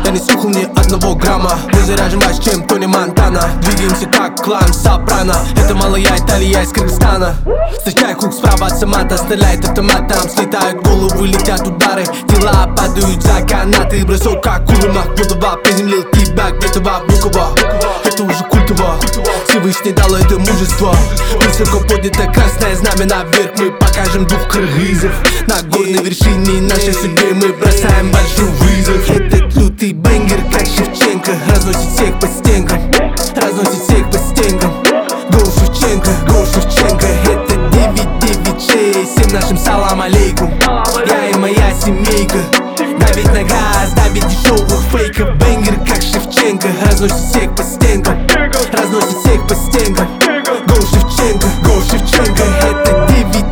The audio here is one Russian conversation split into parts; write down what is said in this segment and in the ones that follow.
не снюхал ни одного грамма. Мы заряжен больше, чем Тони Монтана. Двигаемся как клан Сопрано. Это малая Италия из Кыргызстана. Встречай круг справа от Самата. Стреляет автоматом, слетают головы, летят удары. Тела падают за канаты. Бросок как Кулуна Кудова. Приземлил тебя где-то во Внуково. Это уже культово. Всевышний дал это мужество. Высоко поднято красное знамя наверх. Мы покажем двух кыргызов. На горной вершине нашей судьбы мы бросаем большой вызов. Этот лютый бенгер, как Шевченко, разносит всех по стенкам. Разносит всех по стенкам. Гоу Шевченко, гоу Шевченко. Это 996. Всем нашим салам алейкум. Я и моя семейка. Давить на газ, давить дешевых фейков. Бенгер, как Шевченко, разносит всех по стенкам. Разносит всех по стенкам. Гоу Шевченко, гоу Шевченко. Это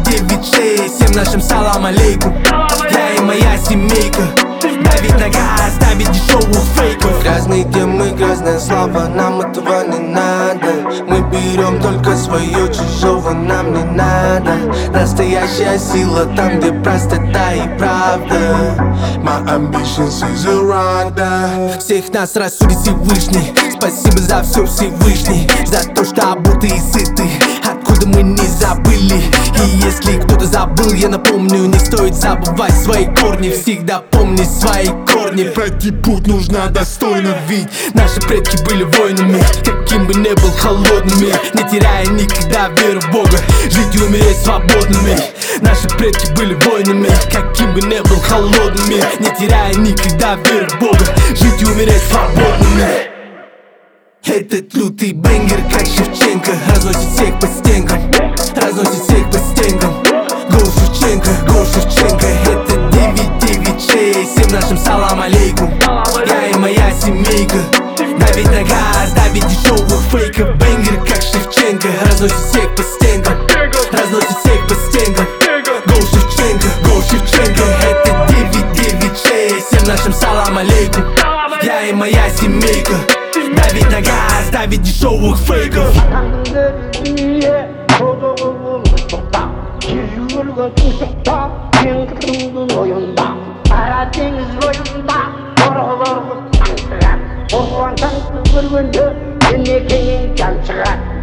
996. Всем нашим салам алейкум. Я и моя семейка. Давить на газ, давить дешевых фейков. Грязные темы, грязная слава, нам этого не надо. Мы берем только свое, чужого нам не надо. Настоящая сила там, где простота и правда. My ambitions is a rider. Всех нас рассудит Всевышний. Спасибо за все, Всевышний. За то, что обуты и сыты. Откуда мы не забыли. И если кто-то забыл, я напомню, не стоит забывать свои корни. Всегда помни свои корни. Пройти путь нужно достойно, Ведь наши предки были воинами. Каким бы ни был холодными, не теряя никогда веру в Бога. Жить и умереть свободными. Наши предки были воинами. Каким бы ни был холодными, не теряя никогда веру в Бога. Жить и умереть свободными. Этот лютый бенгер, как Шевченко, разносит всех по стенкам. Разносит всех по стенкам. Гоу Шевченко, гоу Шевченко. Это 996. Всем нашим салам алейкум. Я и моя семейка. Давить на газ, давить дешевых фейков. Бенгер, как Шевченко, разносит всех по стенкам. Разносит всех по стенкам. Гоу Шевченко, гоу Шевченко. Это 996. Всем нашим салам алейкум. Я и моя семейка. Давить на газ, давить дешевых фейков. Orhan Tanrı görgünde, ne kengen can çıkar.